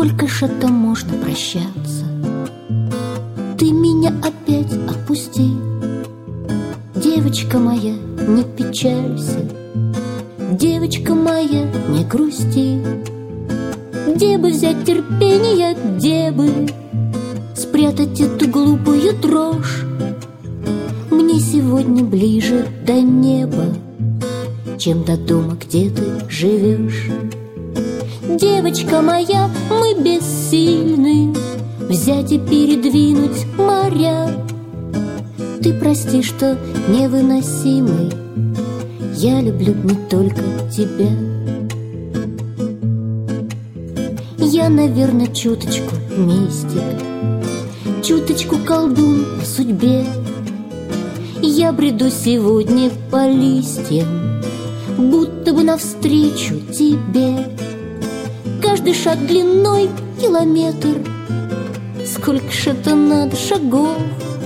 Сколько ж это можно прощаться? Ты меня опять отпусти. Девочка моя, не печалься. Девочка моя, не грусти. Где бы взять терпение, где бы спрятать эту глупую дрожь? Мне сегодня ближе до неба, чем до дома, где ты живешь. Девочка моя, мы бессильны взять и передвинуть моря. Ты прости, что невыносимый, я люблю не только тебя. Я, наверное, чуточку мистик, чуточку колдун по судьбе. Я бреду сегодня по листьям, будто бы навстречу тебе. Каждый шаг длиной километр, сколько ж это надо шагов?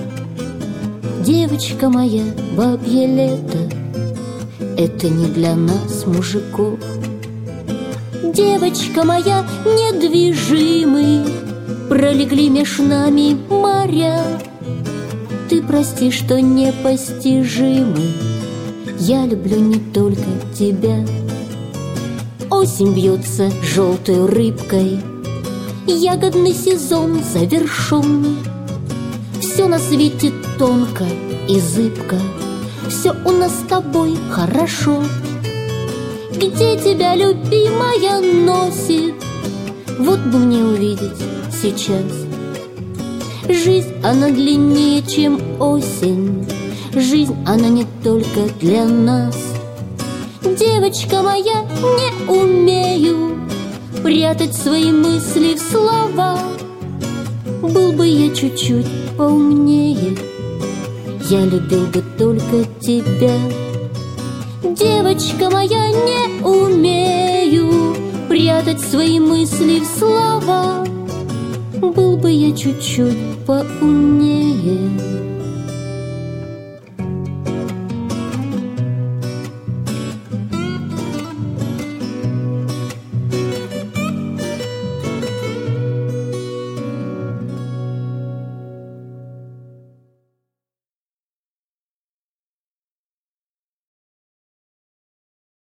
Девочка моя, бабье лето, это не для нас, мужиков. Девочка моя, недвижимый, пролегли меж нами моря. Ты прости, что непостижимый, я люблю не только тебя. Осень бьется желтой рыбкой, ягодный сезон завершен. Все на свете тонко и зыбко, все у нас с тобой хорошо. Где тебя, любимая, носит? Вот бы мне увидеть сейчас. Жизнь, она длиннее, чем осень. Жизнь, она не только для нас. Девочка моя, не умею прятать свои мысли в слова. Был бы я чуть-чуть поумнее, я любил бы только тебя. Девочка моя, не умею прятать свои мысли в слова. Был бы я чуть-чуть поумнее.